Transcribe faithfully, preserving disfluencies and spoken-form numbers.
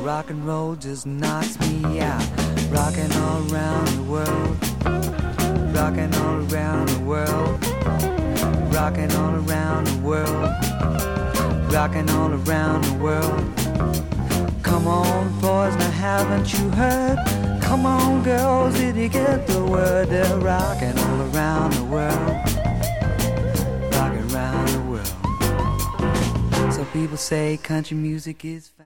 rock and roll just knocks me out. Rocking all around the world, rocking all around the world, rocking all around the world, rocking all around the world. Come on, boys, now haven't you heard? Come on, girls, did you get the word? They're rocking all around the world, rocking around the world. So people say country music is